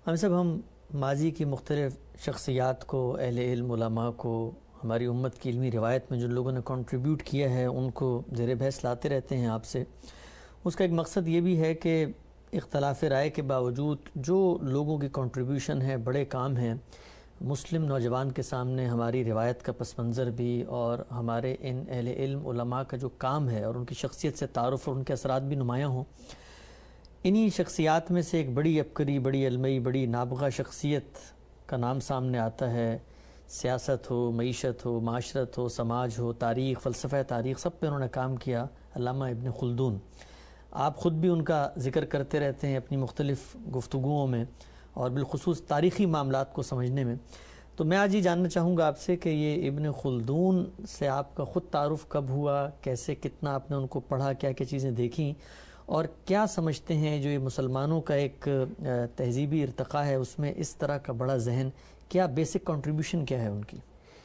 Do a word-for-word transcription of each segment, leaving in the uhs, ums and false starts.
ہم سب ہم ماضی کی مختلف شخصیات کو، اہل علم علماء کو، ہماری امت کی علمی روایت میں جن لوگوں نے کنٹریبیوٹ کیا ہے ان کو زیر بحث لاتے رہتے ہیں آپ سے۔ اس کا ایک مقصد یہ بھی ہے کہ اختلاف رائے کے باوجود جو لوگوں کی کنٹریبیوشن ہے، بڑے کام ہیں، مسلم نوجوان کے سامنے ہماری روایت کا پس منظر بھی اور ہمارے ان اہل علم علماء کا جو کام ہے اور ان کی شخصیت سے تعارف اور ان کے اثرات بھی نمایاں ہوں۔ انہی شخصیات میں سے ایک بڑی عبقری، بڑی علمی، بڑی نابغہ شخصیت کا نام سامنے آتا ہے۔ سیاست ہو، معیشت ہو، معاشرت ہو، سماج ہو، تاریخ، فلسفہ تاریخ، سب پہ انہوں نے کام کیا، علامہ ابن خلدون۔ آپ خود بھی ان کا ذکر کرتے رہتے ہیں اپنی مختلف گفتگوؤں میں اور بالخصوص تاریخی معاملات کو سمجھنے میں۔ تو میں آج یہ جاننا چاہوں گا آپ سے کہ یہ ابن خلدون سے آپ کا خود تعارف کب ہوا، کیسے، کتنا آپ نے ان کو پڑھا، کیا کیا چیزیں دیکھیں، اور کیا سمجھتے ہیں جو یہ مسلمانوں کا ایک تہذیبی ارتقاء ہے اس میں اس طرح کا بڑا ذہن، کیا بیسک کنٹریبیوشن کیا ہے ان کی؟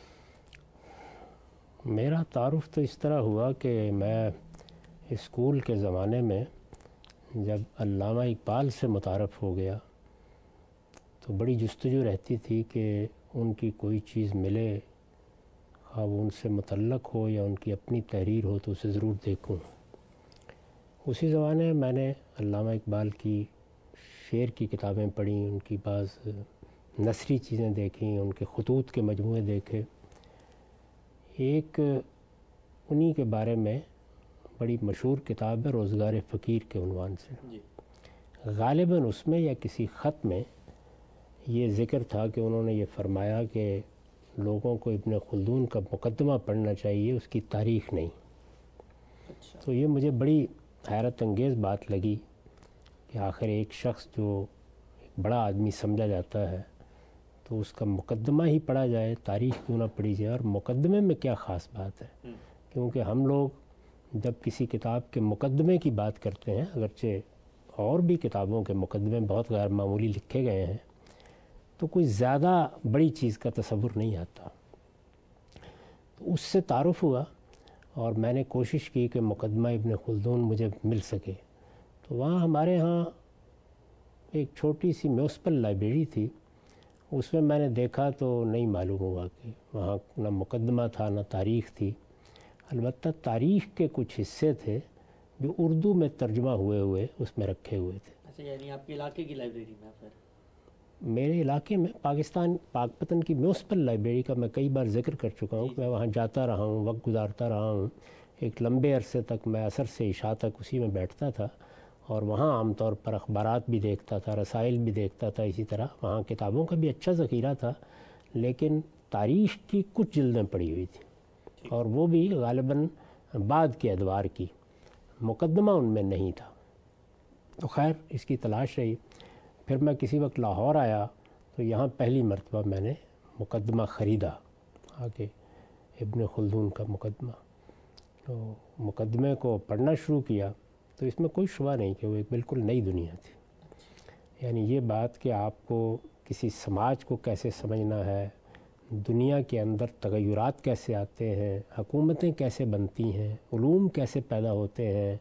میرا تعارف تو اس طرح ہوا کہ میں اسکول کے زمانے میں جب علامہ اقبال سے متعارف ہو گیا تو بڑی جستجو رہتی تھی کہ ان کی کوئی چیز ملے، خواہ وہ ان سے متعلق ہو یا ان کی اپنی تحریر ہو، تو اسے ضرور دیکھوں۔ اسی زمانے میں نے علامہ اقبال کی شعر کی کتابیں پڑھیں، ان کی بعض نثری چیزیں دیکھیں، ان کے خطوط کے مجموعے دیکھے۔ ایک انہی کے بارے میں بڑی مشہور کتاب ہے روزگار فقیر کے عنوان سے۔ جی۔ غالباً اس میں یا کسی خط میں یہ ذکر تھا کہ انہوں نے یہ فرمایا کہ لوگوں کو ابن خلدون کا مقدمہ پڑھنا چاہیے، اس کی تاریخ نہیں۔ اچھا۔ تو یہ مجھے بڑی حیرت انگیز بات لگی کہ آخر ایک شخص جو ایک بڑا آدمی سمجھا جاتا ہے تو اس کا مقدمہ ہی پڑھا جائے، تاریخ کیوں نہ پڑھی جائے، اور مقدمے میں کیا خاص بات ہے؟ کیونکہ ہم لوگ جب کسی کتاب کے مقدمے کی بات کرتے ہیں، اگرچہ اور بھی کتابوں کے مقدمے بہت غیر معمولی لکھے گئے ہیں، تو کوئی زیادہ بڑی چیز کا تصور نہیں آتا۔ تو اس سے تعارف ہوا اور میں نے کوشش کی کہ مقدمہ ابن خلدون مجھے مل سکے۔ تو وہاں ہمارے ہاں ایک چھوٹی سی میونسپل لائبریری تھی، اس میں میں نے دیکھا تو نہیں معلوم ہوا کہ وہاں نہ مقدمہ تھا نہ تاریخ تھی۔ البتہ تاریخ کے کچھ حصے تھے جو اردو میں ترجمہ ہوئے ہوئے اس میں رکھے ہوئے تھے۔ اچھا، یعنی آپ کے علاقے کی لائبریری میں؟ پھر میرے علاقے میں پاکستان پاک پتن کی میونسپل لائبریری کا میں کئی بار ذکر کر چکا ہوں کہ میں وہاں جاتا رہا ہوں، وقت گزارتا رہا ہوں۔ ایک لمبے عرصے تک میں عصر سے عشاء تک اسی میں بیٹھتا تھا اور وہاں عام طور پر اخبارات بھی دیکھتا تھا، رسائل بھی دیکھتا تھا، اسی طرح وہاں کتابوں کا بھی اچھا ذخیرہ تھا، لیکن تاریخ کی کچھ جلدیں پڑھی ہوئی تھیں اور وہ بھی غالباً بعد کے ادوار کی، مقدمہ ان میں نہیں تھا۔ تو خیر اس کی تلاش رہی۔ پھر میں کسی وقت لاہور آیا تو یہاں پہلی مرتبہ میں نے مقدمہ خریدا، آگے ابن خلدون کا مقدمہ۔ تو مقدمے کو پڑھنا شروع کیا تو اس میں کوئی شبہ نہیں کہ وہ ایک بالکل نئی دنیا تھی۔ یعنی یہ بات کہ آپ کو کسی سماج کو کیسے سمجھنا ہے، دنیا کے اندر تغیرات کیسے آتے ہیں، حکومتیں کیسے بنتی ہیں، علوم کیسے پیدا ہوتے ہیں،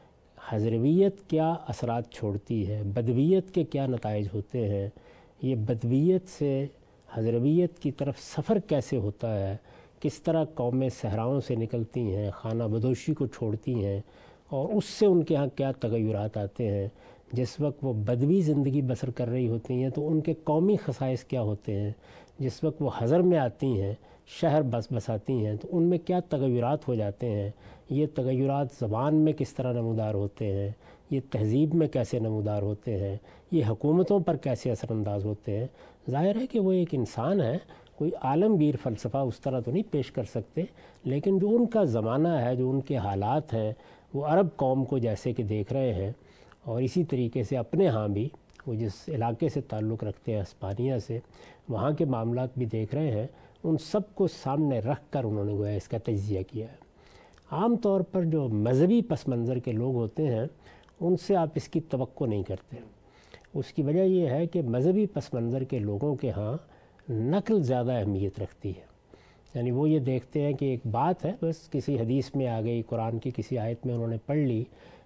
حضرویت کیا اثرات چھوڑتی ہے، بدویت کے کیا نتائج ہوتے ہیں، یہ بدویت سے حضرویت کی طرف سفر کیسے ہوتا ہے، کس طرح قومیں صحراؤں سے نکلتی ہیں، خانہ بدوشی کو چھوڑتی ہیں، اور اس سے ان کے ہاں کیا تغیرات آتے ہیں۔ جس وقت وہ بدوی زندگی بسر کر رہی ہوتی ہیں تو ان کے قومی خصائص کیا ہوتے ہیں، جس وقت وہ حضر میں آتی ہیں، شہر بس بساتی ہیں، تو ان میں کیا تغیرات ہو جاتے ہیں۔ یہ تغیرات زبان میں کس طرح نمودار ہوتے ہیں، یہ تہذیب میں کیسے نمودار ہوتے ہیں، یہ حکومتوں پر کیسے اثر انداز ہوتے ہیں۔ ظاہر ہے کہ وہ ایک انسان ہے، کوئی عالمگیر فلسفہ اس طرح تو نہیں پیش کر سکتے، لیکن جو ان کا زمانہ ہے، جو ان کے حالات ہیں، وہ عرب قوم کو جیسے کہ دیکھ رہے ہیں، اور اسی طریقے سے اپنے ہاں بھی وہ جس علاقے سے تعلق رکھتے ہیں ہسپانیہ سے، وہاں کے معاملات بھی دیکھ رہے ہیں، ان سب کو سامنے رکھ کر انہوں نے گویا اس کا تجزیہ کیا ہے۔ عام طور پر جو مذہبی پس منظر کے لوگ ہوتے ہیں ان سے آپ اس کی توقع نہیں کرتے۔ اس کی وجہ یہ ہے کہ مذہبی پس منظر کے لوگوں کے ہاں نقل زیادہ اہمیت رکھتی ہے۔ یعنی وہ یہ دیکھتے ہیں کہ ایک بات ہے، بس کسی حدیث میں آ گئی، قرآن کی کسی آیت میں انہوں نے پڑھ لی،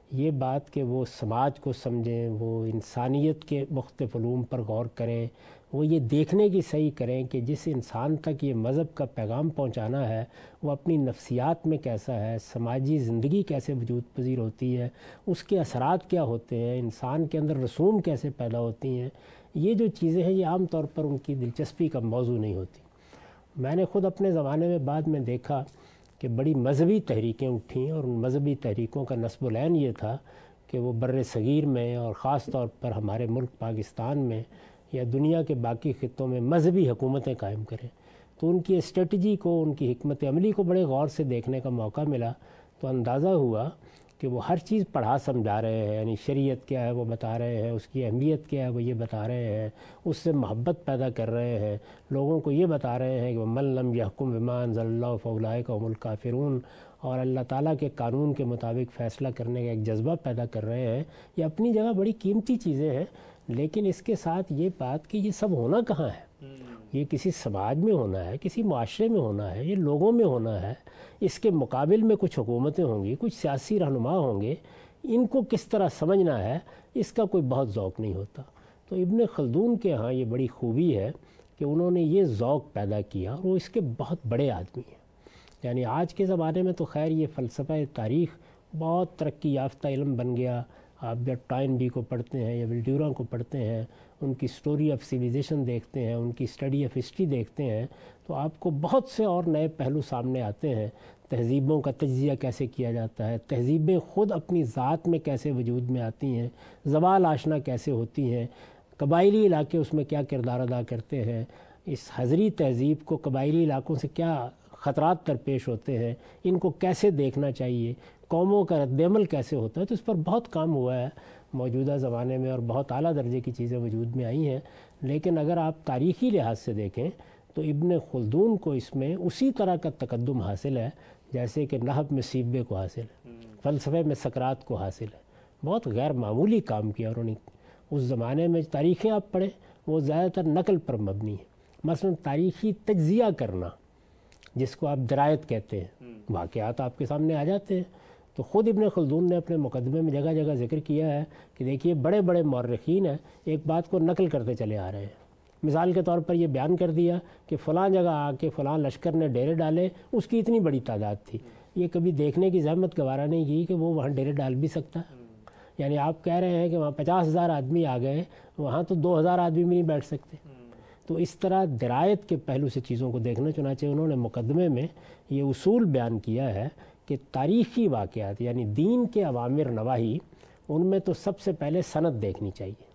یہ بات کہ وہ سماج کو سمجھیں، وہ انسانیت کے مختلف علوم پر غور کریں، وہ یہ دیکھنے کی صحیح کریں کہ جس انسان تک یہ مذہب کا پیغام پہنچانا ہے وہ اپنی نفسیات میں کیسا ہے، سماجی زندگی کیسے وجود پذیر ہوتی ہے، اس کے اثرات کیا ہوتے ہیں، انسان کے اندر رسوم کیسے پیدا ہوتی ہیں، یہ جو چیزیں ہیں یہ عام طور پر ان کی دلچسپی کا موضوع نہیں ہوتی۔ میں نے خود اپنے زمانے میں بعد میں دیکھا کہ بڑی مذہبی تحریکیں اٹھیں، اور ان مذہبی تحریکوں کا نصب العین یہ تھا کہ وہ بر صغیر میں اور خاص طور پر ہمارے ملک پاکستان میں یا دنیا کے باقی خطوں میں مذہبی حکومتیں قائم کریں۔ تو ان کی اسٹریٹجی کو، ان کی حکمت عملی کو بڑے غور سے دیکھنے کا موقع ملا، تو اندازہ ہوا کہ وہ ہر چیز پڑھا سمجھا رہے ہیں، یعنی شریعت کیا ہے وہ بتا رہے ہیں، اس کی اہمیت کیا ہے وہ یہ بتا رہے ہیں، اس سے محبت پیدا کر رہے ہیں، لوگوں کو یہ بتا رہے ہیں کہ وہ من لم یحکم بما انزل اللہ فاولئک هم الکافرون، اور اللہ تعالیٰ کے قانون کے مطابق فیصلہ کرنے کا ایک جذبہ پیدا کر رہے ہیں۔ یہ اپنی جگہ بڑی قیمتی چیزیں ہیں، لیکن اس کے ساتھ یہ بات کہ یہ سب ہونا کہاں ہے، یہ کسی سماج میں ہونا ہے، کسی معاشرے میں ہونا ہے، یہ لوگوں میں ہونا ہے، اس کے مقابل میں کچھ حکومتیں ہوں گی، کچھ سیاسی رہنما ہوں گے، ان کو کس طرح سمجھنا ہے اس کا کوئی بہت ذوق نہیں ہوتا۔ تو ابن خلدون کے ہاں یہ بڑی خوبی ہے کہ انہوں نے یہ ذوق پیدا کیا، اور وہ اس کے بہت بڑے آدمی ہیں۔ یعنی آج کے زمانے میں تو خیر یہ فلسفہ تاریخ بہت ترقی یافتہ علم بن گیا، آپ جب ٹائن بی کو پڑھتے ہیں یا ولڈیورا کو پڑھتے ہیں، ان کی سٹوری آف سیویلائزیشن دیکھتے ہیں، ان کی اسٹڈی آف ہسٹری دیکھتے ہیں، تو آپ کو بہت سے اور نئے پہلو سامنے آتے ہیں۔ تہذیبوں کا تجزیہ کیسے کیا جاتا ہے، تہذیبیں خود اپنی ذات میں کیسے وجود میں آتی ہیں، زوال آشنا کیسے ہوتی ہیں، قبائلی علاقے اس میں کیا کردار ادا کرتے ہیں، اس حضری تہذیب کو قبائلی علاقوں سے کیا خطرات درپیش ہوتے ہیں، ان کو کیسے دیکھنا چاہیے، قوموں کا رد عمل کیسے ہوتا ہے۔ تو اس پر بہت کام ہوا ہے موجودہ زمانے میں، اور بہت اعلیٰ درجے کی چیزیں وجود میں آئی ہیں۔ لیکن اگر آپ تاریخی لحاظ سے دیکھیں تو ابن خلدون کو اس میں اسی طرح کا تقدم حاصل ہے جیسے کہ نحو میں سیبوے کو حاصل ہے، فلسفے میں سقراط کو حاصل ہے۔ بہت غیر معمولی کام کیا انہوں نے۔ اس زمانے میں تاریخیں آپ پڑھیں وہ زیادہ تر نقل پر مبنی ہیں، مثلا تاریخی تجزیہ کرنا جس کو آپ درایت کہتے ہیں، واقعات آپ کے سامنے آ جاتے ہیں۔ تو خود ابن خلدون نے اپنے مقدمے میں جگہ جگہ ذکر کیا ہے کہ دیکھیے بڑے بڑے مورخین ہیں، ایک بات کو نقل کرتے چلے آ رہے ہیں۔ مثال کے طور پر یہ بیان کر دیا کہ فلاں جگہ آ کے فلاں لشکر نے ڈیرے ڈالے، اس کی اتنی بڑی تعداد تھی، یہ کبھی دیکھنے کی زحمت گوارا نہیں کی کہ وہ وہاں ڈیرے ڈال بھی سکتا ہے۔ یعنی آپ کہہ رہے ہیں کہ وہاں پچاس ہزار آدمی آ گئے، وہاں تو دو ہزار آدمی بھی نہیں بیٹھ سکتے۔ تو اس طرح درایت کے پہلو سے چیزوں کو دیکھنا، چنانچہ انہوں نے مقدمے میں یہ اصول بیان کیا ہے کہ تاریخی واقعات یعنی دین کے اوامر نواہی، ان میں تو سب سے پہلے سند دیکھنی چاہیے۔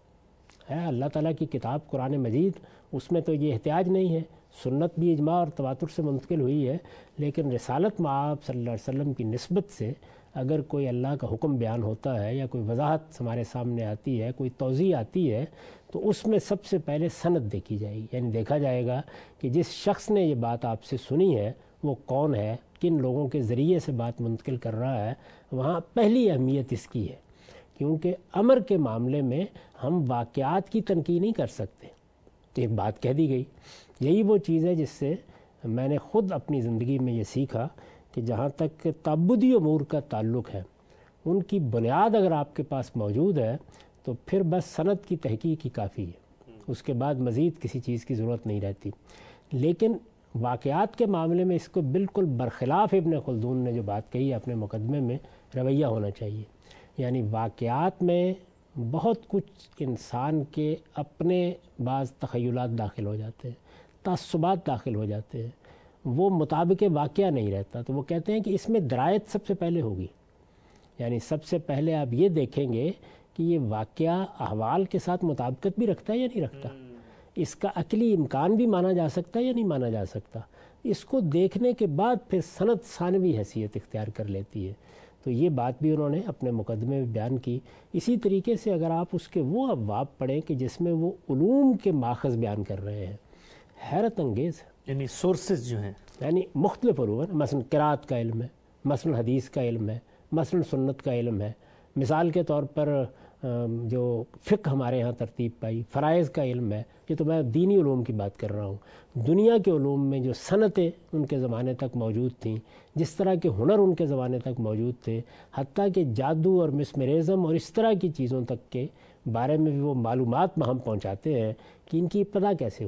ہے اللہ تعالیٰ کی کتاب قرآن مجید، اس میں تو یہ احتیاج نہیں ہے، سنت بھی اجماع اور تواتر سے منتقل ہوئی ہے، لیکن رسالت مآب صلی اللہ علیہ وسلم کی نسبت سے اگر کوئی اللہ کا حکم بیان ہوتا ہے یا کوئی وضاحت ہمارے سامنے آتی ہے، کوئی توضیح آتی ہے، تو اس میں سب سے پہلے سند دیکھی جائے گی۔ یعنی دیکھا جائے گا کہ جس شخص نے یہ بات آپ سے سنی ہے وہ کون ہے، کن لوگوں کے ذریعے سے بات منتقل کر رہا ہے۔ وہاں پہلی اہمیت اس کی ہے، کیونکہ امر کے معاملے میں ہم واقعات کی تنقید نہیں کر سکتے، ایک بات کہہ دی گئی۔ یہی وہ چیز ہے جس سے میں نے خود اپنی زندگی میں یہ سیکھا کہ جہاں تک تعبدی امور کا تعلق ہے، ان کی بنیاد اگر آپ کے پاس موجود ہے تو پھر بس سند کی تحقیق ہی کافی ہے، اس کے بعد مزید کسی چیز کی ضرورت نہیں رہتی۔ لیکن واقعات کے معاملے میں اس کو بالکل برخلاف ابن خلدون نے جو بات کہی ہے اپنے مقدمے میں، رویہ ہونا چاہیے۔ یعنی واقعات میں بہت کچھ انسان کے اپنے بعض تخیلات داخل ہو جاتے ہیں، تعصبات داخل ہو جاتے ہیں، وہ مطابق واقعہ نہیں رہتا۔ تو وہ کہتے ہیں کہ اس میں درایت سب سے پہلے ہوگی، یعنی سب سے پہلے آپ یہ دیکھیں گے کہ یہ واقعہ احوال کے ساتھ مطابقت بھی رکھتا ہے یا نہیں رکھتا، اس کا عقلی امکان بھی مانا جا سکتا ہے یا نہیں مانا جا سکتا۔ اس کو دیکھنے کے بعد پھر سند ثانوی حیثیت اختیار کر لیتی ہے۔ تو یہ بات بھی انہوں نے اپنے مقدمے میں بیان کی۔ اسی طریقے سے اگر آپ اس کے وہ ابواب پڑھیں کہ جس میں وہ علوم کے ماخذ بیان کر رہے ہیں، حیرت انگیز ہے، یعنی سورسز جو ہیں، یعنی مختلف علوم ہیں، مثلا قرات کا علم ہے، مثلا حدیث کا علم ہے، مثلا سنت کا علم ہے۔ مثال کے طور پر جو فقہ ہمارے ہاں ترتیب پائی، فرائض کا علم ہے، یہ تو میں دینی علوم کی بات کر رہا ہوں۔ دنیا کے علوم میں جو صنعتیں ان کے زمانے تک موجود تھیں، جس طرح کے ہنر ان کے زمانے تک موجود تھے، حتیٰ کہ جادو اور مسمرزم اور اس طرح کی چیزوں تک کے بارے میں بھی وہ معلومات ہم پہنچاتے ہیں کہ ان کی ابتدا کیسے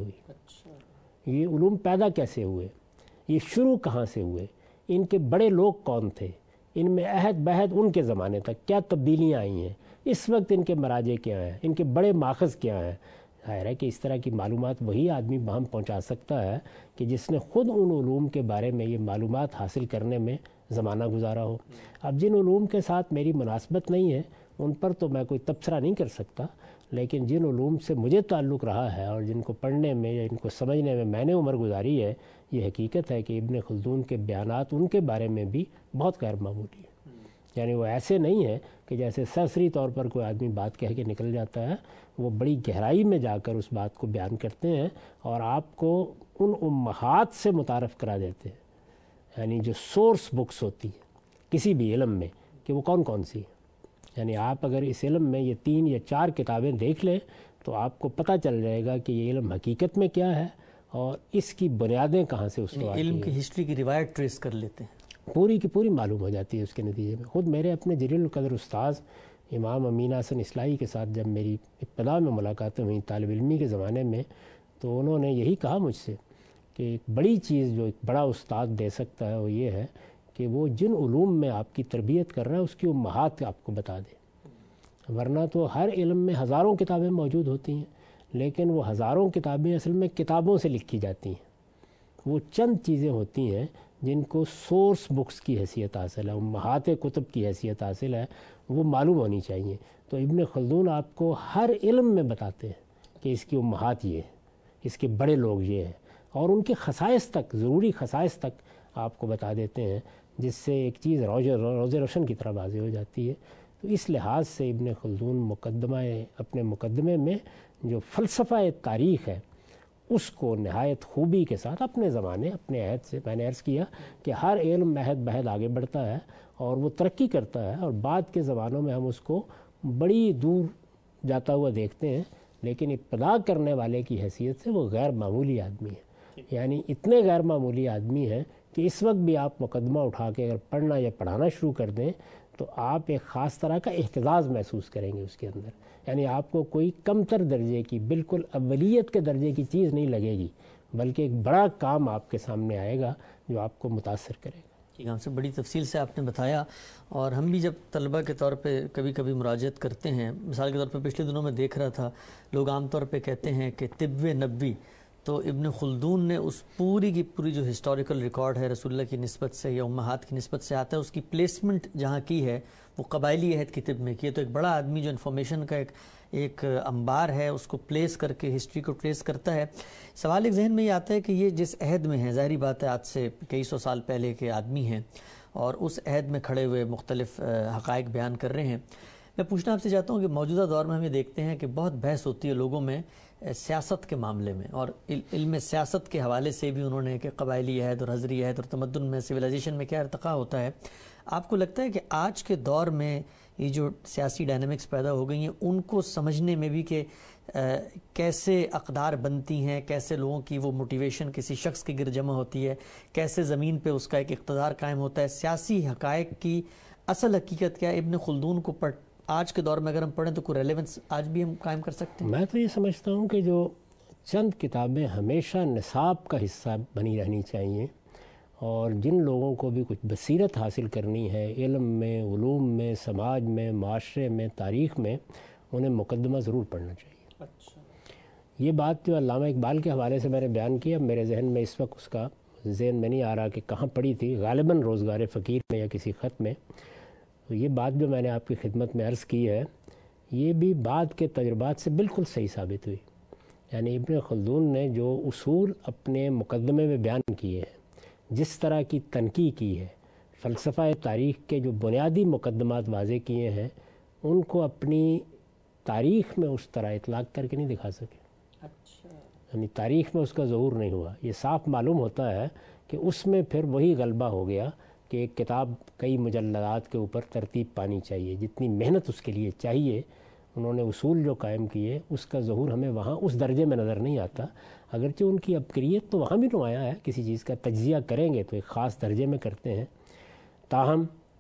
ہوئی، یہ علوم پیدا کیسے ہوئے، یہ شروع کہاں سے ہوئے، ان کے بڑے لوگ کون تھے، ان میں عہد بہد ان کے زمانے تک کیا تبدیلیاں آئی ہیں، اس وقت ان کے مراجع کیا ہیں، ان کے بڑے ماخذ کیا ہیں۔ ظاہر ہے کہ اس طرح کی معلومات وہی آدمی باہم پہنچا سکتا ہے کہ جس نے خود ان علوم کے بارے میں یہ معلومات حاصل کرنے میں زمانہ گزارا ہو۔ اب جن علوم کے ساتھ میری مناسبت نہیں ہے ان پر تو میں کوئی تبصرہ نہیں کر سکتا، لیکن جن علوم سے مجھے تعلق رہا ہے اور جن کو پڑھنے میں یا ان کو سمجھنے میں میں نے عمر گزاری ہے، یہ حقیقت ہے کہ ابن خلدون کے بیانات ان کے بارے میں بھی بہت غیر معمولی ہیں۔ یعنی وہ ایسے نہیں ہیں کہ جیسے سرسری طور پر کوئی آدمی بات کہہ کے نکل جاتا ہے، وہ بڑی گہرائی میں جا کر اس بات کو بیان کرتے ہیں اور آپ کو ان امہات سے متعارف کرا دیتے ہیں، یعنی جو سورس بکس ہوتی ہیں کسی بھی علم میں کہ وہ کون کون سی ہیں۔ یعنی آپ اگر اس علم میں یہ تین یا چار کتابیں دیکھ لیں تو آپ کو پتہ چل جائے گا کہ یہ علم حقیقت میں کیا ہے اور اس کی بنیادیں کہاں سے استوار کی ہیں۔ علم کی ہسٹری کی روایت ٹریس کر لیتے ہیں، پوری کی پوری معلوم ہو جاتی ہے اس کے نتیجے میں۔ خود میرے اپنے جلیل القدر استاذ امام امین حسن اصلاحی کے ساتھ جب میری ابتدا میں ملاقاتیں ہوئیں طالب علمی کے زمانے میں، تو انہوں نے یہی کہا مجھ سے کہ ایک بڑی چیز جو ایک بڑا استاد دے سکتا ہے وہ یہ ہے کہ وہ جن علوم میں آپ کی تربیت کر رہا ہے اس کی امہات آپ کو بتا دے، ورنہ تو ہر علم میں ہزاروں کتابیں موجود ہوتی ہیں، لیکن وہ ہزاروں کتابیں اصل میں کتابوں سے لکھی جاتی ہیں۔ وہ چند چیزیں ہوتی ہیں جن کو سورس بکس کی حیثیت حاصل ہے، امہات کتب کی حیثیت حاصل ہے، وہ معلوم ہونی چاہیے۔ تو ابن خلدون آپ کو ہر علم میں بتاتے ہیں کہ اس کی امہات یہ ہے، اس کے بڑے لوگ یہ ہیں، اور ان کے خصائص تک، ضروری خصائص تک آپ کو بتا دیتے ہیں، جس سے ایک چیز روز روز روشن کی طرح واضح ہو جاتی ہے۔ تو اس لحاظ سے ابن خلدون مقدمہ اپنے مقدمے میں جو فلسفہ تاریخ ہے اس کو نہایت خوبی کے ساتھ اپنے زمانے اپنے عہد سے، میں نے عرض کیا کہ ہر علم عہد بہد آگے بڑھتا ہے اور وہ ترقی کرتا ہے، اور بعد کے زمانوں میں ہم اس کو بڑی دور جاتا ہوا دیکھتے ہیں، لیکن ابتدا کرنے والے کی حیثیت سے وہ غیر معمولی آدمی ہے۔ یعنی اتنے غیر معمولی آدمی ہیں کہ اس وقت بھی آپ مقدمہ اٹھا کے اگر پڑھنا یا پڑھانا شروع کر دیں تو آپ ایک خاص طرح کا احتزاز محسوس کریں گے اس کے اندر۔ یعنی آپ کو کوئی کم تر درجے کی، بالکل اولیت کے درجے کی چیز نہیں لگے گی، بلکہ ایک بڑا کام آپ کے سامنے آئے گا جو آپ کو متاثر کرے گا۔ ٹھیک ہے، ہم سے بڑی تفصیل سے آپ نے بتایا، اور ہم بھی جب طلبہ کے طور پہ کبھی کبھی مراجعت کرتے ہیں، مثال کے طور پہ پچھلے دنوں میں دیکھ رہا تھا لوگ عام طور پہ کہتے ہیں کہ طب نبوی، تو ابن خلدون نے اس پوری کی پوری جو ہسٹوریکل ریکارڈ ہے رسول اللہ کی نسبت سے یا امہات کی نسبت سے آتا ہے، اس کی پلیسمنٹ جہاں کی ہے وہ قبائلی عہد کی طب میں کی ہے۔ تو ایک بڑا آدمی جو انفارمیشن کا ایک ایک انبار ہے اس کو پلیس کر کے ہسٹری کو ٹریس کرتا ہے۔ سوال ایک ذہن میں یہ آتا ہے کہ یہ جس عہد میں ہے، ظاہری بات ہے آج سے کئی سو سال پہلے کے آدمی ہیں اور اس عہد میں کھڑے ہوئے مختلف حقائق بیان کر رہے ہیں، میں پوچھنا آپ سے چاہتا ہوں کہ موجودہ دور میں ہم یہ دیکھتے ہیں کہ بہت بحث ہوتی ہے لوگوں میں سیاست کے معاملے میں، اور علم سیاست کے حوالے سے بھی انہوں نے کہ قبائلی عہد اور حضری عہد اور تمدن میں، سویلائزیشن میں کیا ارتقاء ہوتا ہے۔ آپ کو لگتا ہے کہ آج کے دور میں یہ جو سیاسی ڈائنامکس پیدا ہو گئی ہیں ان کو سمجھنے میں بھی کہ کیسے اقدار بنتی ہیں، کیسے لوگوں کی وہ موٹیویشن کسی شخص کے گرد جمع ہوتی ہے، کیسے زمین پہ اس کا ایک اقتدار قائم ہوتا ہے، سیاسی حقائق کی اصل حقیقت کیا ہے، ابن خلدون کو پڑھ آج کے دور میں اگر ہم پڑھیں تو کوئی ریلیونس آج بھی ہم قائم کر سکتے ہیں؟ میں تو یہ سمجھتا ہوں کہ جو چند کتابیں ہمیشہ نصاب کا حصہ بنی رہنی چاہیے، اور جن لوگوں کو بھی کچھ بصیرت حاصل کرنی ہے علم میں، علوم میں، سماج میں، معاشرے میں، تاریخ میں، انہیں مقدمہ ضرور پڑھنا چاہیے۔ اچھا، یہ بات جو علامہ اقبال کے حوالے سے میں نے بیان کیا، میرے ذہن میں اس وقت اس کا ذہن میں نہیں آ رہا کہ کہاں پڑھی تھی، غالباً روزگار فقیر میں یا کسی خط میں۔ تو یہ بات جو میں نے آپ کی خدمت میں عرض کی ہے، یہ بھی بعد کے تجربات سے بالکل صحیح ثابت ہوئی۔ یعنی ابن خلدون نے جو اصول اپنے مقدمے میں بیان کیے ہیں، جس طرح کی تنقیح کی ہے، فلسفہ تاریخ کے جو بنیادی مقدمات واضح کیے ہیں، ان کو اپنی تاریخ میں اس طرح اطلاق کر کے نہیں دکھا سکے۔ اچھا، یعنی تاریخ میں اس کا ظہور نہیں ہوا۔ یہ صاف معلوم ہوتا ہے کہ اس میں پھر وہی غلبہ ہو گیا کہ ایک کتاب کئی مجلدات کے اوپر ترتیب پانی چاہیے، جتنی محنت اس کے لیے چاہیے انہوں نے اصول جو قائم کیے اس کا ظہور ہمیں وہاں اس درجے میں نظر نہیں آتا، اگرچہ ان کی عبقریت تو وہاں بھی نمایاں ہے، کسی چیز کا تجزیہ کریں گے تو ایک خاص درجے میں کرتے ہیں۔ تاہم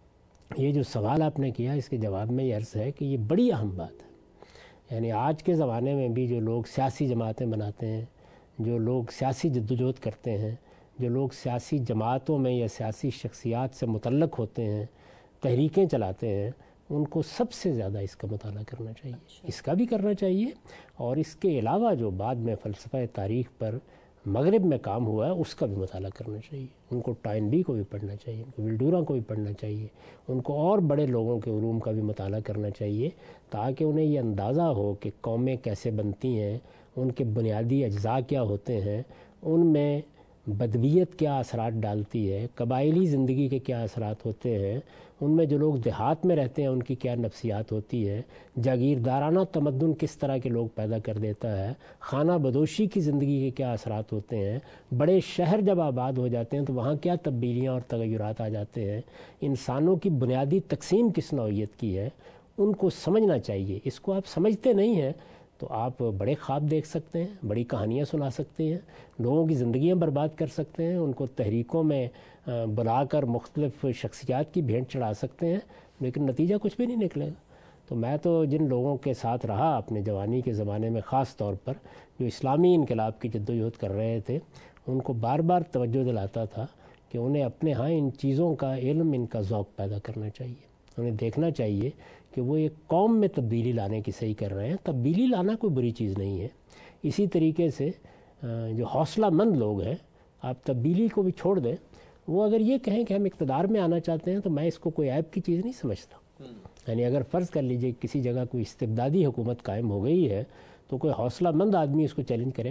یہ جو سوال آپ نے کیا اس کے جواب میں یہ عرض ہے کہ یہ بڑی اہم بات ہے، یعنی آج کے زمانے میں بھی جو لوگ سیاسی جماعتیں بناتے ہیں، جو لوگ سیاسی جدوجہد کرتے ہیں، جو لوگ سیاسی جماعتوں میں یا سیاسی شخصیات سے متعلق ہوتے ہیں، تحریکیں چلاتے ہیں، ان کو سب سے زیادہ اس کا مطالعہ کرنا چاہیے، اس کا بھی کرنا چاہیے، اور اس کے علاوہ جو بعد میں فلسفہ تاریخ پر مغرب میں کام ہوا ہے اس کا بھی مطالعہ کرنا چاہیے۔ ان کو ٹائنبی کو بھی پڑھنا چاہیے، ان کو ولڈورا کو بھی پڑھنا چاہیے، ان کو اور بڑے لوگوں کے علوم کا بھی مطالعہ کرنا چاہیے، تاکہ انہیں یہ اندازہ ہو کہ قومیں کیسے بنتی ہیں، ان کے بنیادی اجزاء کیا ہوتے ہیں، ان میں بدویت کیا اثرات ڈالتی ہے، قبائلی زندگی کے کیا اثرات ہوتے ہیں، ان میں جو لوگ دیہات میں رہتے ہیں ان کی کیا نفسیات ہوتی ہے، جاگیردارانہ تمدن کس طرح کے لوگ پیدا کر دیتا ہے، خانہ بدوشی کی زندگی کے کیا اثرات ہوتے ہیں، بڑے شہر جب آباد ہو جاتے ہیں تو وہاں کیا تبدیلیاں اور تغیرات آ جاتے ہیں، انسانوں کی بنیادی تقسیم کس نوعیت کی ہے، ان کو سمجھنا چاہیے۔ اس کو آپ سمجھتے نہیں ہیں تو آپ بڑے خواب دیکھ سکتے ہیں، بڑی کہانیاں سنا سکتے ہیں، لوگوں کی زندگیاں برباد کر سکتے ہیں، ان کو تحریکوں میں بلا کر مختلف شخصیات کی بھینٹ چڑھا سکتے ہیں، لیکن نتیجہ کچھ بھی نہیں نکلے گا۔ تو میں تو جن لوگوں کے ساتھ رہا اپنے جوانی کے زمانے میں، خاص طور پر جو اسلامی انقلاب کی جدوجہد کر رہے تھے، ان کو بار بار توجہ دلاتا تھا کہ انہیں اپنے ہاں ان چیزوں کا علم، ان کا ذوق پیدا کرنا چاہیے، انہیں دیکھنا چاہیے کہ وہ ایک قوم میں تبدیلی لانے کی صحیح کر رہے ہیں۔ تبدیلی لانا کوئی بری چیز نہیں ہے۔ اسی طریقے سے جو حوصلہ مند لوگ ہیں، آپ تبدیلی کو بھی چھوڑ دیں، وہ اگر یہ کہیں کہ ہم اقتدار میں آنا چاہتے ہیں تو میں اس کو کوئی عیب کی چیز نہیں سمجھتا۔ یعنی اگر فرض کر لیجئے کسی جگہ کوئی استبدادی حکومت قائم ہو گئی ہے تو کوئی حوصلہ مند آدمی اس کو چیلنج کرے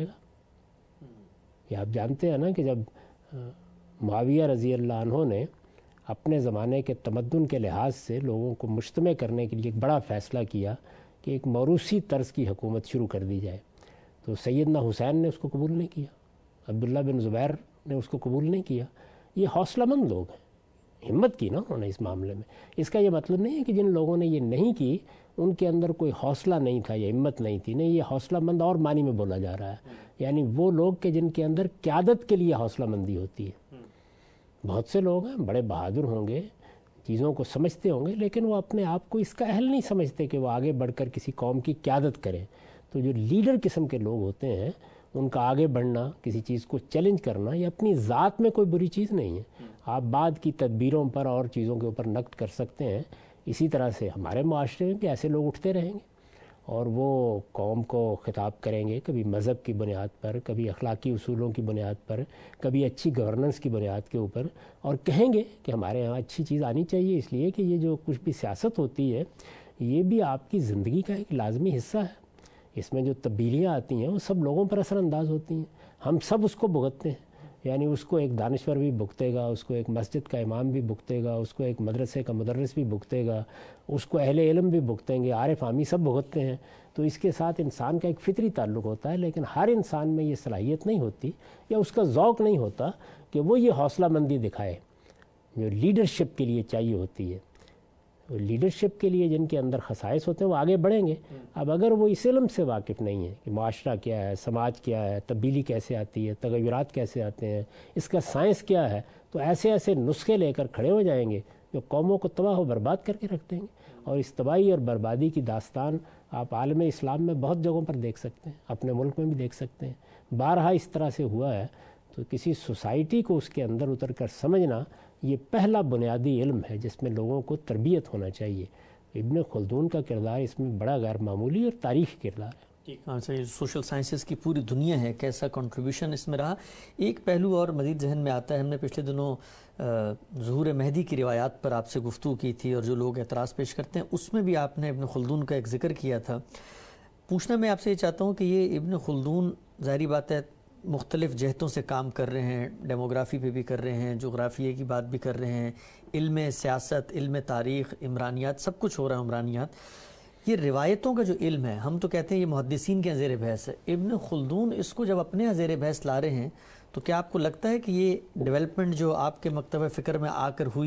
گا۔ یہ آپ جانتے ہیں نا کہ جب معاویہ رضی اللہ عنہ نے اپنے زمانے کے تمدن کے لحاظ سے لوگوں کو مجتمع کرنے کے لیے ایک بڑا فیصلہ کیا کہ ایک موروثی طرز کی حکومت شروع کر دی جائے، تو سیدنا حسین نے اس کو قبول نہیں کیا، عبداللہ بن زبیر نے اس کو قبول نہیں کیا۔ یہ حوصلہ مند لوگ ہیں، ہمت کی نا انہوں نے اس معاملے میں۔ اس کا یہ مطلب نہیں ہے کہ جن لوگوں نے یہ نہیں کی ان کے اندر کوئی حوصلہ نہیں تھا یا ہمت نہیں تھی، نہیں، یہ حوصلہ مند اور معنی میں بولا جا رہا ہے، یعنی وہ لوگ کہ جن کے اندر قیادت کے لیے حوصلہ مندی ہوتی ہے۔ بہت سے لوگ ہیں بڑے بہادر ہوں گے، چیزوں کو سمجھتے ہوں گے، لیکن وہ اپنے آپ کو اس کا اہل نہیں سمجھتے کہ وہ آگے بڑھ کر کسی قوم کی قیادت کریں۔ تو جو لیڈر قسم کے لوگ ہوتے ہیں ان کا آگے بڑھنا، کسی چیز کو چیلنج کرنا، یہ اپنی ذات میں کوئی بری چیز نہیں ہے۔ آپ بعد کی تدبیروں پر اور چیزوں کے اوپر نقد کر سکتے ہیں۔ اسی طرح سے ہمارے معاشرے میں بھی ایسے لوگ اٹھتے رہیں گے اور وہ قوم کو خطاب کریں گے، کبھی مذہب کی بنیاد پر، کبھی اخلاقی اصولوں کی بنیاد پر، کبھی اچھی گورننس کی بنیاد کے اوپر، اور کہیں گے کہ ہمارے ہاں اچھی چیز آنی چاہیے، اس لیے کہ یہ جو کچھ بھی سیاست ہوتی ہے یہ بھی آپ کی زندگی کا ایک لازمی حصہ ہے۔ اس میں جو تبدیلیاں آتی ہیں وہ سب لوگوں پر اثر انداز ہوتی ہیں، ہم سب اس کو بھگتتے ہیں، یعنی اس کو ایک دانشور بھی بھگتے گا، اس کو ایک مسجد کا امام بھی بھگتے گا، اس کو ایک مدرسے کا مدرس بھی بھگتے گا، اس کو اہل علم بھی بھگتیں گے، عارف عامی سب بھگتتے ہیں۔ تو اس کے ساتھ انسان کا ایک فطری تعلق ہوتا ہے، لیکن ہر انسان میں یہ صلاحیت نہیں ہوتی یا اس کا ذوق نہیں ہوتا کہ وہ یہ حوصلہ مندی دکھائے جو لیڈرشپ کے لیے چاہیے ہوتی ہے۔ لیڈرشپ کے لیے جن کے اندر خصائص ہوتے ہیں وہ آگے بڑھیں گے۔ اب اگر وہ اس علم سے واقف نہیں ہے کہ معاشرہ کیا ہے، سماج کیا ہے، تبدیلی کیسے آتی ہے، تغیرات کیسے آتے ہیں، اس کا سائنس کیا ہے، تو ایسے ایسے نسخے لے کر کھڑے ہو جائیں گے جو قوموں کو تباہ و برباد کر کے رکھ دیں گے۔ اور اس تباہی اور بربادی کی داستان آپ عالم اسلام میں بہت جگہوں پر دیکھ سکتے ہیں، اپنے ملک میں بھی دیکھ سکتے ہیں، بارہا اس طرح سے ہوا ہے۔ تو کسی سوسائٹی کو اس کے اندر اتر کر سمجھنا یہ پہلا بنیادی علم ہے جس میں لوگوں کو تربیت ہونا چاہیے۔ ابن خلدون کا کردار اس میں بڑا غیر معمولی اور تاریخی کردار ہے۔ ہاں صحیح، سوشل سائنسز کی پوری دنیا ہے، کیسا کنٹریبیوشن اس میں رہا۔ ایک پہلو اور مزید ذہن میں آتا ہے، ہم نے پچھلے دنوں ظہور مہدی کی روایات پر آپ سے گفتگو کی تھی اور جو لوگ اعتراض پیش کرتے ہیں اس میں بھی آپ نے ابن خلدون کا ایک ذکر کیا تھا۔ پوچھنا میں آپ سے یہ چاہتا ہوں کہ یہ ابن خلدون ظاہری بات ہے مختلف جہتوں سے کام کر رہے ہیں، ڈیموگرافی پہ بھی کر رہے ہیں، جغرافیے کی بات بھی کر رہے ہیں، علم سیاست، علم تاریخ، عمرانیات، سب کچھ ہو رہا ہے عمرانیات۔ یہ روایتوں کا جو علم ہے، ہم تو کہتے ہیں یہ محدثین کے زیر بحث ہے، ابن خلدون اس کو جب اپنے زیر بحث لا رہے ہیں تو کیا آپ کو لگتا ہے کہ یہ ڈیولپمنٹ جو آپ کے مکتب فکر میں آ کر ہوئی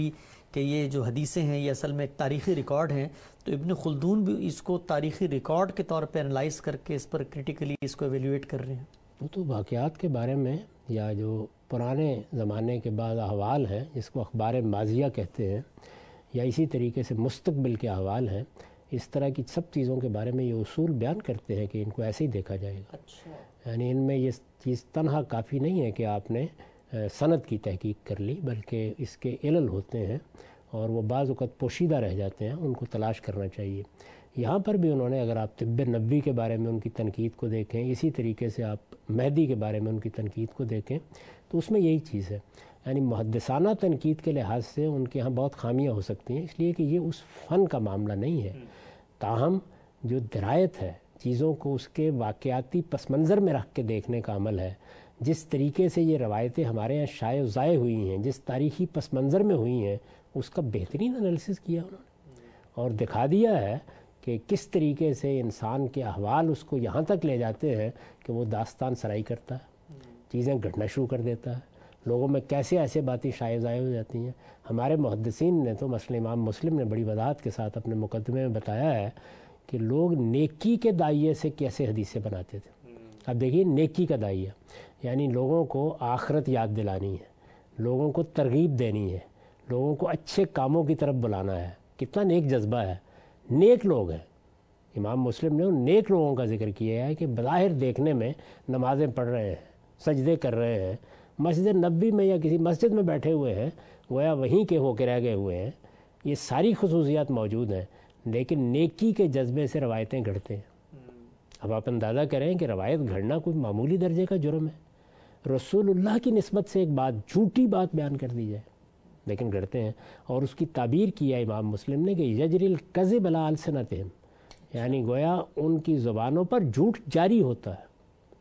کہ یہ جو حدیثیں ہیں یہ اصل میں ایک تاریخی ریکارڈ ہیں، تو ابن خلدون بھی اس کو تاریخی ریکارڈ کے طور پہ انالائز کر کے اس پر کرٹیکلی اس کو ایویلیویٹ کر رہے ہیں؟ وہ تو واقعات کے بارے میں یا جو پرانے زمانے کے بعض احوال ہیں جس کو اخبار ماضیہ کہتے ہیں، یا اسی طریقے سے مستقبل کے احوال ہیں، اس طرح کی سب چیزوں کے بارے میں یہ اصول بیان کرتے ہیں کہ ان کو ایسے ہی دیکھا جائے گا۔ اچھا، یعنی ان میں یہ چیز تنہا کافی نہیں ہے کہ آپ نے سند کی تحقیق کر لی، بلکہ اس کے علل ہوتے ہیں اور وہ بعض اوقات پوشیدہ رہ جاتے ہیں، ان کو تلاش کرنا چاہیے۔ یہاں پر بھی انہوں نے، اگر آپ طب نبوی کے بارے میں ان کی تنقید کو دیکھیں، اسی طریقے سے آپ مہدی کے بارے میں ان کی تنقید کو دیکھیں، تو اس میں یہی چیز ہے، یعنی محدثانہ تنقید کے لحاظ سے ان کے ہاں بہت خامیاں ہو سکتی ہیں، اس لیے کہ یہ اس فن کا معاملہ نہیں ہے، تاہم جو درایت ہے چیزوں کو اس کے واقعاتی پس منظر میں رکھ کے دیکھنے کا عمل ہے، جس طریقے سے یہ روایتیں ہمارے یہاں شائع و ضائع ہوئی ہیں، جس تاریخی پس منظر میں ہوئی ہیں، اس کا بہترین انالیسس کیا انہوں نے اور دکھا دیا ہے کہ کس طریقے سے انسان کے احوال اس کو یہاں تک لے جاتے ہیں کہ وہ داستان سرائی کرتا ہے، چیزیں گھٹنا شروع کر دیتا ہے، لوگوں میں کیسے ایسے باتیں شائع ضائع ہو جاتی ہیں۔ ہمارے محدثین نے تو، مثلا امام مسلم نے بڑی وضاحت کے ساتھ اپنے مقدمے میں بتایا ہے کہ لوگ نیکی کے دائیے سے کیسے حدیثیں بناتے تھے۔ اب دیکھیے، نیکی کا دائیہ یعنی لوگوں کو آخرت یاد دلانی ہے، لوگوں کو ترغیب دینی ہے، لوگوں کو اچھے کاموں کی طرف بلانا ہے، کتنا نیک جذبہ ہے، نیک لوگ ہیں۔ امام مسلم نے ان نیک لوگوں کا ذکر کیا ہے کہ بظاہر دیکھنے میں نمازیں پڑھ رہے ہیں، سجدے کر رہے ہیں، مسجد نبوی میں یا کسی مسجد میں بیٹھے ہوئے ہیں، گویا وہیں کے ہو کے رہ گئے ہوئے ہیں، یہ ساری خصوصیات موجود ہیں، لیکن نیکی کے جذبے سے روایتیں گھڑتے ہیں۔ اب آپ اندازہ کریں کہ روایت گھڑنا کوئی معمولی درجے کا جرم ہے، رسول اللہ کی نسبت سے ایک بات، جھوٹی بات بیان کر دی جائے، لیکن گھڑتے ہیں، اور اس کی تعبیر کیا امام مسلم نے کہ یجری الکذب علی السنتہم، یعنی گویا ان کی زبانوں پر جھوٹ جاری ہوتا ہے۔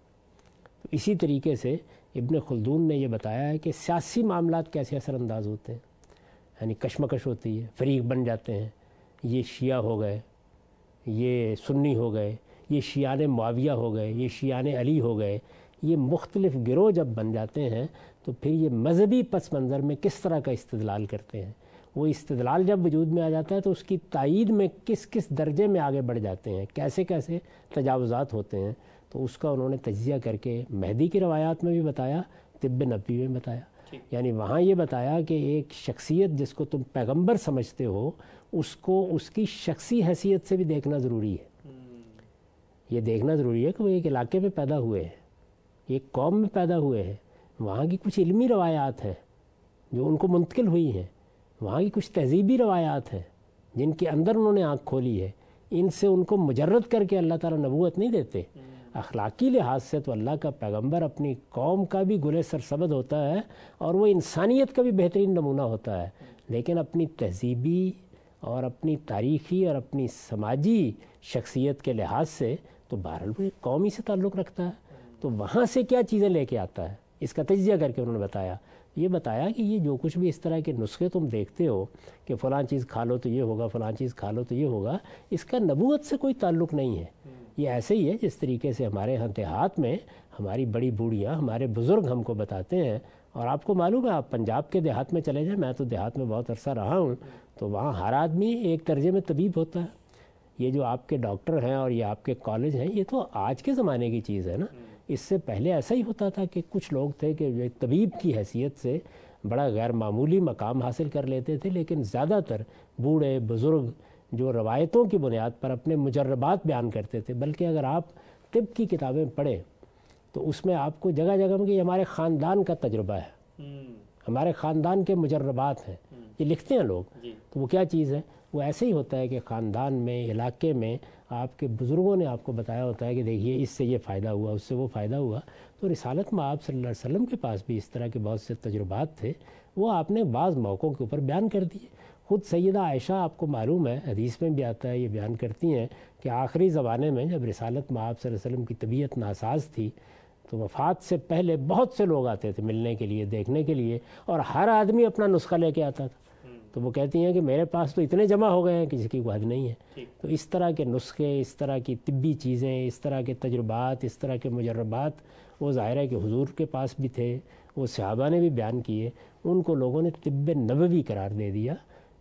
تو اسی طریقے سے ابن خلدون نے یہ بتایا ہے کہ سیاسی معاملات کیسے اثر انداز ہوتے ہیں، یعنی کشمکش ہوتی ہے، فریق بن جاتے ہیں، یہ شیعہ ہو گئے، یہ سنی ہو گئے، یہ شیعان معاویہ ہو گئے، یہ شیعان علی ہو گئے، یہ مختلف گروہ جب بن جاتے ہیں تو پھر یہ مذہبی پس منظر میں کس طرح کا استدلال کرتے ہیں، وہ استدلال جب وجود میں آ جاتا ہے تو اس کی تائید میں کس کس درجے میں آگے بڑھ جاتے ہیں، کیسے کیسے تجاوزات ہوتے ہیں، تو اس کا انہوں نے تجزیہ کر کے مہدی کی روایات میں بھی بتایا، طب نبوی میں بتایا، یعنی وہاں یہ بتایا کہ ایک شخصیت جس کو تم پیغمبر سمجھتے ہو، اس کو اس کی شخصی حیثیت سے بھی دیکھنا ضروری ہے۔ یہ دیکھنا ضروری ہے کہ وہ ایک علاقے میں پیدا ہوئے ہیں، ایک قوم میں پیدا ہوئے ہیں، وہاں کی کچھ علمی روایات ہیں جو ان کو منتقل ہوئی ہیں، وہاں کی کچھ تہذیبی روایات ہیں جن کے اندر انہوں نے آنکھ کھولی ہے، ان سے ان کو مجرد کر کے اللہ تعالیٰ نبوت نہیں دیتے۔ اخلاقی لحاظ سے تو اللہ کا پیغمبر اپنی قوم کا بھی گلے سرسبد ہوتا ہے اور وہ انسانیت کا بھی بہترین نمونہ ہوتا ہے، لیکن اپنی تہذیبی اور اپنی تاریخی اور اپنی سماجی شخصیت کے لحاظ سے تو بہرحال وہ ایک قوم ہی سے تعلق رکھتا ہے، تو وہاں سے کیا چیزیں لے کے آتا ہے، اس کا تجزیہ کر کے انہوں نے بتایا۔ یہ بتایا کہ یہ جو کچھ بھی اس طرح کے نسخے تم دیکھتے ہو کہ فلاں چیز کھا لو تو یہ ہوگا، فلاں چیز کھا لو تو یہ ہوگا، اس کا نبوت سے کوئی تعلق نہیں ہے۔ یہ ایسے ہی ہے جس طریقے سے ہمارے ہاں دیہات میں ہماری بڑی بوڑھیاں، ہمارے بزرگ ہم کو بتاتے ہیں، اور آپ کو معلوم ہے، آپ پنجاب کے دیہات میں چلے جائیں، میں تو دیہات میں بہت عرصہ رہا ہوں، تو وہاں ہر آدمی ایک درجے میں طبیب ہوتا ہے۔ یہ جو آپ کے ڈاکٹر ہیں اور یہ آپ کے کالج ہیں، یہ تو آج کے زمانے کی چیز ہے نا، اس سے پہلے ایسا ہی ہوتا تھا کہ کچھ لوگ تھے کہ جو طبیب کی حیثیت سے بڑا غیر معمولی مقام حاصل کر لیتے تھے، لیکن زیادہ تر بوڑھے بزرگ جو روایتوں کی بنیاد پر اپنے مجربات بیان کرتے تھے، بلکہ اگر آپ طب کی کتابیں پڑھیں تو اس میں آپ کو جگہ جگہ میں کہ یہ ہمارے خاندان کا تجربہ ہے، ہمارے خاندان کے مجربات ہیں، یہ لکھتے ہیں لوگ، تو وہ کیا چیز ہے؟ وہ ایسے ہی ہوتا ہے کہ خاندان میں، علاقے میں آپ کے بزرگوں نے آپ کو بتایا ہوتا ہے کہ دیکھیے اس سے یہ فائدہ ہوا، اس سے وہ فائدہ ہوا۔ تو رسالت میں آپ صلی اللہ علیہ وسلم کے پاس بھی اس طرح کے بہت سے تجربات تھے، وہ آپ نے بعض موقعوں کے اوپر بیان کر دیے۔ خود سیدہ عائشہ، آپ کو معلوم ہے، حدیث میں بھی آتا ہے، یہ بیان کرتی ہیں کہ آخری زمانے میں جب رسالت میں آپ صلی اللہ علیہ وسلم کی طبیعت ناساز تھی تو وفات سے پہلے بہت سے لوگ آتے تھے ملنے کے لیے، دیکھنے کے لیے، اور ہر آدمی اپنا نسخہ لے کے آتا تھا۔ تو وہ کہتی ہیں کہ میرے پاس تو اتنے جمع ہو گئے ہیں کہ جس کی کوئی حد نہیں ہے۔ تو اس طرح کے نسخے، اس طرح کی طبی چیزیں، اس طرح کے تجربات، اس طرح کے مجربات، وہ ظاہر ہے کہ حضور کے پاس بھی تھے، وہ صحابہ نے بھی بیان کیے، ان کو لوگوں نے طب نبوی قرار دے دیا،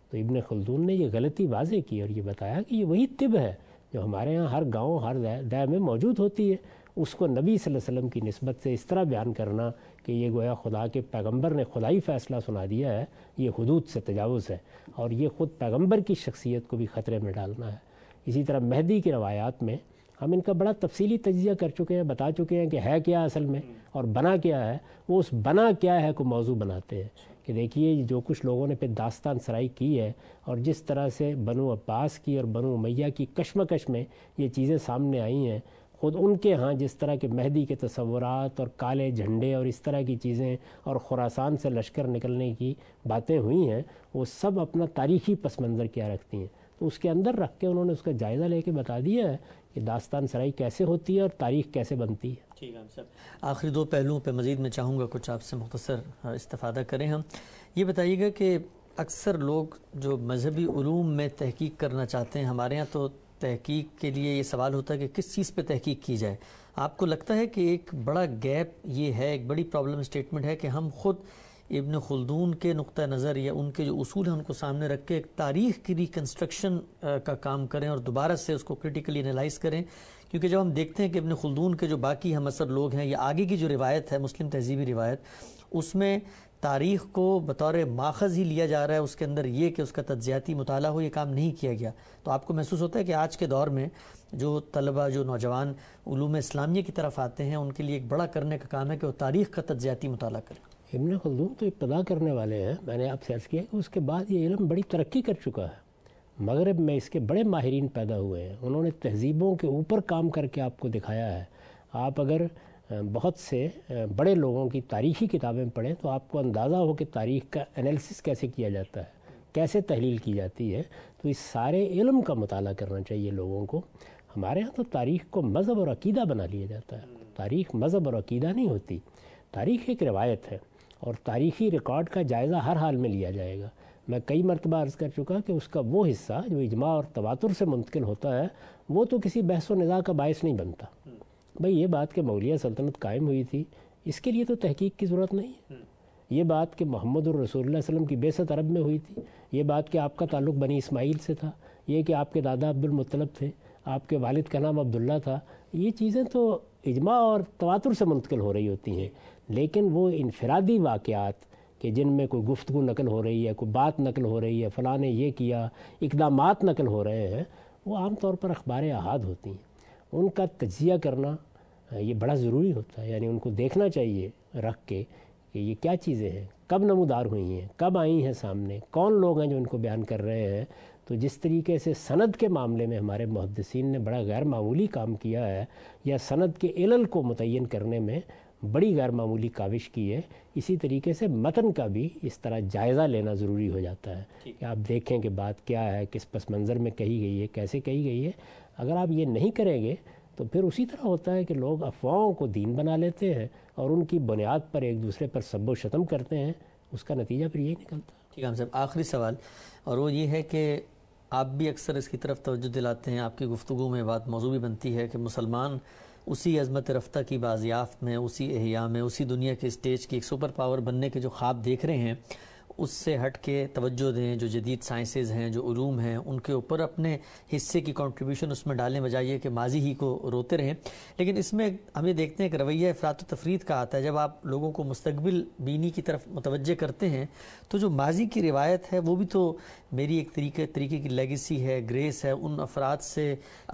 تو ابن خلدون نے یہ غلطی واضح کی اور یہ بتایا کہ یہ وہی طب ہے جو ہمارے ہاں ہر گاؤں ہر دہ میں موجود ہوتی ہے. اس کو نبی صلی اللہ علیہ وسلم کی نسبت سے اس طرح بیان کرنا کہ یہ گویا خدا کے پیغمبر نے خدائی فیصلہ سنا دیا ہے، یہ حدود سے تجاوز ہے اور یہ خود پیغمبر کی شخصیت کو بھی خطرے میں ڈالنا ہے. اسی طرح مہدی کی روایات میں ہم ان کا بڑا تفصیلی تجزیہ کر چکے ہیں، بتا چکے ہیں کہ ہے کیا اصل میں اور بنا کیا ہے. وہ اس بنا کیا ہے کو موضوع بناتے ہیں کہ دیکھیے جو کچھ لوگوں نے پھر داستان سرائی کی ہے اور جس طرح سے بنو عباس کی اور بنو امیہ کی کشمکش میں یہ چیزیں سامنے آئی ہیں، خود ان کے ہاں جس طرح کے مہدی کے تصورات اور کالے جھنڈے اور اس طرح کی چیزیں اور خراسان سے لشکر نکلنے کی باتیں ہوئی ہیں، وہ سب اپنا تاریخی پس منظر کیا رکھتی ہیں. تو اس کے اندر رکھ کے انہوں نے اس کا جائزہ لے کے بتا دیا ہے کہ داستان سرائی کیسے ہوتی ہے اور تاریخ کیسے بنتی ہے. ٹھیک ہے سر، آخری دو پہلوؤں پہ مزید میں چاہوں گا کچھ آپ سے مختصر استفادہ کریں. ہم یہ بتائیے گا کہ اکثر لوگ جو مذہبی علوم میں تحقیق کرنا چاہتے ہیں، ہمارے ہاں تو تحقیق کے لیے یہ سوال ہوتا ہے کہ کس چیز پہ تحقیق کی جائے. آپ کو لگتا ہے کہ ایک بڑا گیپ یہ ہے، ایک بڑی پرابلم اسٹیٹمنٹ ہے کہ ہم خود ابن خلدون کے نقطہ نظر یا ان کے جو اصول ہیں ان کو سامنے رکھ کے ایک تاریخ کی ریکنسٹرکشن کا کام کریں اور دوبارہ سے اس کو کرٹیکلی انالائز کریں؟ کیونکہ جب ہم دیکھتے ہیں کہ ابن خلدون کے جو باقی ہم اثر لوگ ہیں یا آگے کی جو روایت ہے مسلم تہذیبی روایت، اس میں تاریخ کو بطور ماخذ ہی لیا جا رہا ہے، اس کے اندر یہ کہ اس کا تجزیاتی مطالعہ ہو، یہ کام نہیں کیا گیا. تو آپ کو محسوس ہوتا ہے کہ آج کے دور میں جو طلبہ جو نوجوان علوم اسلامیہ کی طرف آتے ہیں ان کے لیے ایک بڑا کرنے کا کام ہے کہ وہ تاریخ کا تجزیاتی مطالعہ کریں؟ ابن خلدون تو ابتدا کرنے والے ہیں. میں نے آپ سے عرض کیا کہ اس کے بعد یہ علم بڑی ترقی کر چکا ہے. مغرب میں اس کے بڑے ماہرین پیدا ہوئے ہیں، انہوں نے تہذیبوں کے اوپر کام کر کے آپ کو دکھایا ہے. آپ اگر بہت سے بڑے لوگوں کی تاریخی کتابیں پڑھیں تو آپ کو اندازہ ہو کہ تاریخ کا انالیسس کیسے کیا جاتا ہے، کیسے تحلیل کی جاتی ہے. تو اس سارے علم کا مطالعہ کرنا چاہیے لوگوں کو. ہمارے ہاں تو تاریخ کو مذہب اور عقیدہ بنا لیا جاتا ہے. تاریخ مذہب اور عقیدہ نہیں ہوتی. تاریخ ایک روایت ہے اور تاریخی ریکارڈ کا جائزہ ہر حال میں لیا جائے گا. میں کئی مرتبہ عرض کر چکا کہ اس کا وہ حصہ جو اجماع اور تواتر سے منتقل ہوتا ہے وہ تو کسی بحث و نزاع کا باعث نہیں بنتا. بھئی یہ بات کہ مولیہ سلطنت قائم ہوئی تھی، اس کے لیے تو تحقیق کی ضرورت نہیں ہے. یہ بات کہ محمد الرسول اللہ علیہ وسلم کی بعثت عرب میں ہوئی تھی، یہ بات کہ آپ کا تعلق بنی اسماعیل سے تھا، یہ کہ آپ کے دادا عبد المطلب تھے، آپ کے والد کا نام عبداللہ تھا، یہ چیزیں تو اجماع اور تواتر سے منتقل ہو رہی ہوتی ہیں. لیکن وہ انفرادی واقعات کہ جن میں کوئی گفتگو نقل ہو رہی ہے، کوئی بات نقل ہو رہی ہے، فلاں نے یہ کیا، اقدامات نقل ہو رہے ہیں، وہ عام طور پر اخبار احاد ہوتی ہیں. ان کا تجزیہ کرنا یہ بڑا ضروری ہوتا ہے. یعنی ان کو دیکھنا چاہیے رکھ کے کہ یہ کیا چیزیں ہیں، کب نمودار ہوئی ہیں، کب آئی ہیں سامنے، کون لوگ ہیں جو ان کو بیان کر رہے ہیں. تو جس طریقے سے سند کے معاملے میں ہمارے محدثین نے بڑا غیر معمولی کام کیا ہے یا سند کے علل کو متعین کرنے میں بڑی غیر معمولی کاوش کی ہے، اسی طریقے سے متن کا بھی اس طرح جائزہ لینا ضروری ہو جاتا ہے کہ آپ دیکھیں کہ بات کیا ہے، کس پس منظر میں کہی گئی ہے، کیسے کہی گئی ہے. اگر آپ یہ نہیں کریں گے تو پھر اسی طرح ہوتا ہے کہ لوگ افواہوں کو دین بنا لیتے ہیں اور ان کی بنیاد پر ایک دوسرے پر سب و شتم کرتے ہیں. اس کا نتیجہ پھر یہی نکلتا ہے. ٹھیک ہے صاحب، آخری سوال اور وہ یہ ہے کہ آپ بھی اکثر اس کی طرف توجہ دلاتے ہیں، آپ کی گفتگو میں بات موضوع بھی بنتی ہے کہ مسلمان اسی عظمت رفتہ کی بازیافت میں، اسی احیاء میں، اسی دنیا کے اسٹیج کی ایک سپر پاور بننے کے جو خواب دیکھ رہے ہیں اس سے ہٹ کے توجہ دیں. جو جدید سائنسز ہیں، جو علوم ہیں، ان کے اوپر اپنے حصے کی کنٹریبیوشن اس میں ڈالیں، بجائے کہ ماضی ہی کو روتے رہیں. لیکن اس میں ہم یہ دیکھتے ہیں کہ رویہ افراط و تفریط کا آتا ہے. جب آپ لوگوں کو مستقبل بینی کی طرف متوجہ کرتے ہیں تو جو ماضی کی روایت ہے وہ بھی تو میری ایک طریقے طریقے کی لیگیسی ہے، گریس ہے، ان افراد سے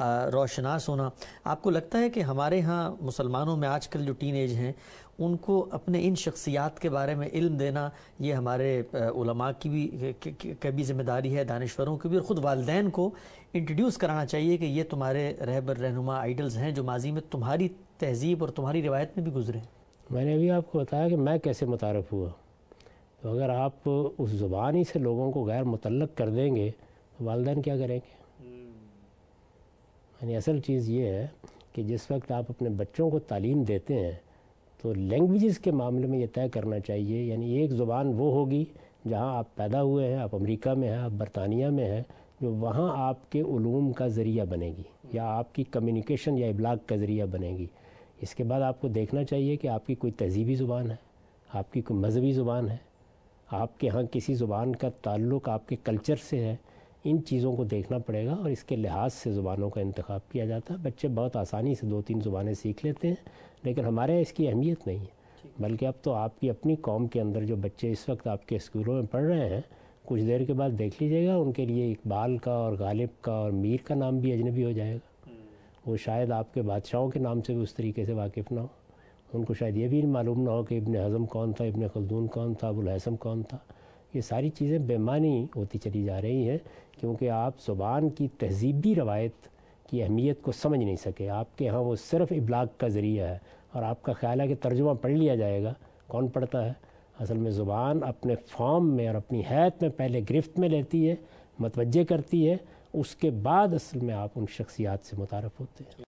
روشناس ہونا. آپ کو لگتا ہے کہ ہمارے ہاں مسلمانوں میں آج کل جو ٹین ایج ہیں ان کو اپنے ان شخصیات کے بارے میں علم دینا یہ ہمارے علماء کی بھی بھی ذمہ داری ہے، دانشوروں کی بھی، اور خود والدین کو انٹروڈیوس کرانا چاہیے کہ یہ تمہارے رہبر رہنما آئیڈلز ہیں جو ماضی میں تمہاری تہذیب اور تمہاری روایت میں بھی گزرے ہیں؟ میں نے ابھی آپ کو بتایا کہ میں کیسے متعارف ہوا. تو اگر آپ اس زبان ہی سے لوگوں کو غیر متعلق کر دیں گے تو والدین کیا کریں گے؟ یعنی اصل چیز یہ ہے کہ جس وقت آپ اپنے بچوں کو تعلیم دیتے ہیں تو لینگویجز کے معاملے میں یہ طے کرنا چاہیے. یعنی ایک زبان وہ ہوگی جہاں آپ پیدا ہوئے ہیں، آپ امریکہ میں ہیں، آپ برطانیہ میں ہیں، جو وہاں آپ کے علوم کا ذریعہ بنے گی یا آپ کی کمیونیکیشن یا ابلاغ کا ذریعہ بنے گی. اس کے بعد آپ کو دیکھنا چاہیے کہ آپ کی کوئی تہذیبی زبان ہے، آپ کی کوئی مذہبی زبان ہے، آپ کے ہاں کسی زبان کا تعلق آپ کے کلچر سے ہے، ان چیزوں کو دیکھنا پڑے گا اور اس کے لحاظ سے زبانوں کا انتخاب کیا جاتا ہے۔ بچے بہت آسانی سے دو تین زبانیں سیکھ لیتے ہیں، لیکن ہمارے اس کی اہمیت نہیں ہے، بلکہ اب تو آپ کی اپنی قوم کے اندر جو بچے اس وقت آپ کے اسکولوں میں پڑھ رہے ہیں، کچھ دیر کے بعد دیکھ لیجیے گا ان کے لیے اقبال کا اور غالب کا اور میر کا نام بھی اجنبی ہو جائے گا۔ وہ شاید آپ کے بادشاہوں کے نام سے بھی اس طریقے سے واقف نہ ہو، ان کو شاید یہ بھی معلوم نہ ہو کہ ابن حزم کون تھا، ابن خلدون کون تھا، ابوالہیثم کون تھا۔ یہ ساری چیزیں بے معنی ہوتی چلی جا رہی ہیں کیونکہ آپ زبان کی تہذیبی روایت کی اہمیت کو سمجھ نہیں سکے۔ آپ کے ہاں وہ صرف ابلاغ کا ذریعہ ہے اور آپ کا خیال ہے کہ ترجمہ پڑھ لیا جائے گا، کون پڑھتا ہے؟ اصل میں زبان اپنے فارم میں اور اپنی حیت میں پہلے گرفت میں لیتی ہے، متوجہ کرتی ہے، اس کے بعد اصل میں آپ ان شخصیات سے متعارف ہوتے ہیں۔